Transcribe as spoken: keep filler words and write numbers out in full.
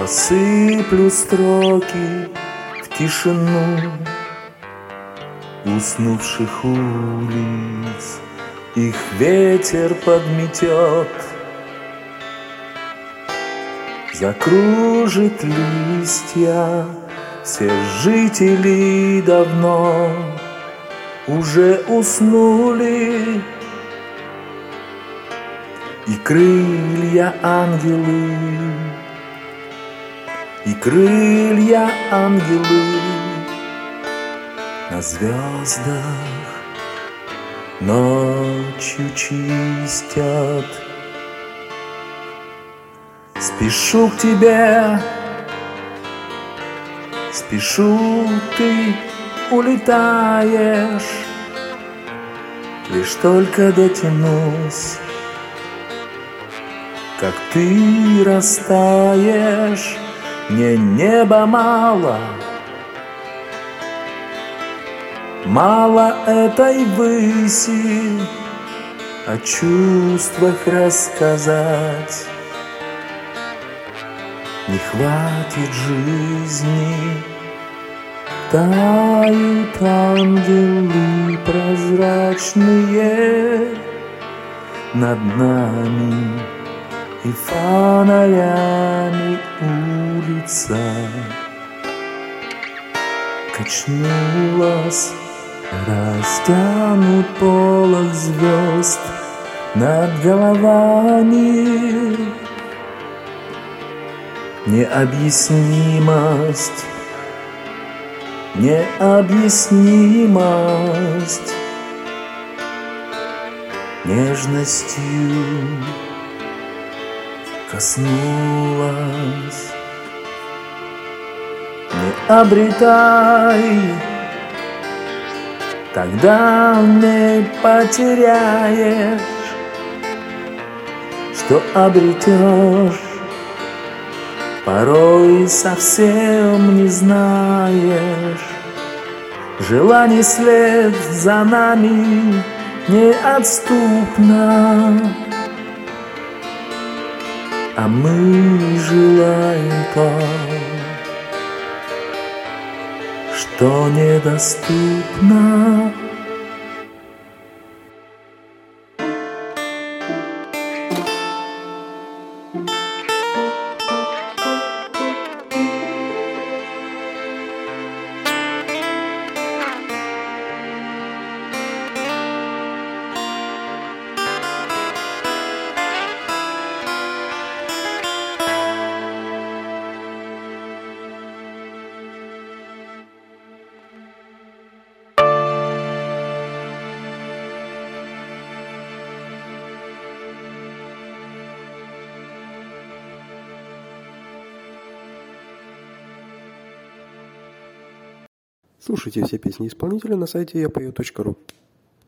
Посыплю строки в тишину уснувших улиц, их ветер подметет, закружит листья. Все жители давно уже уснули, и крылья ангелы, и крылья ангелы на звездах ночью чистят. Спешу к тебе, спешу, ты улетаешь, лишь только дотянусь, как ты растаешь. Мне неба мало, мало этой выси, о чувствах рассказать не хватит жизни. Тают ангелы прозрачные над нами, и фонарями улица качнулась. Растянут полог звезд над головами. Необъяснимость, необъяснимость нежностью коснулась. Не обретай, тогда не потеряешь, что обретешь, порой совсем не знаешь. Желаний след за нами неотступно, а мы желаем то, что недоступно. Слушайте все песни исполнителя на сайте я пою точка ру.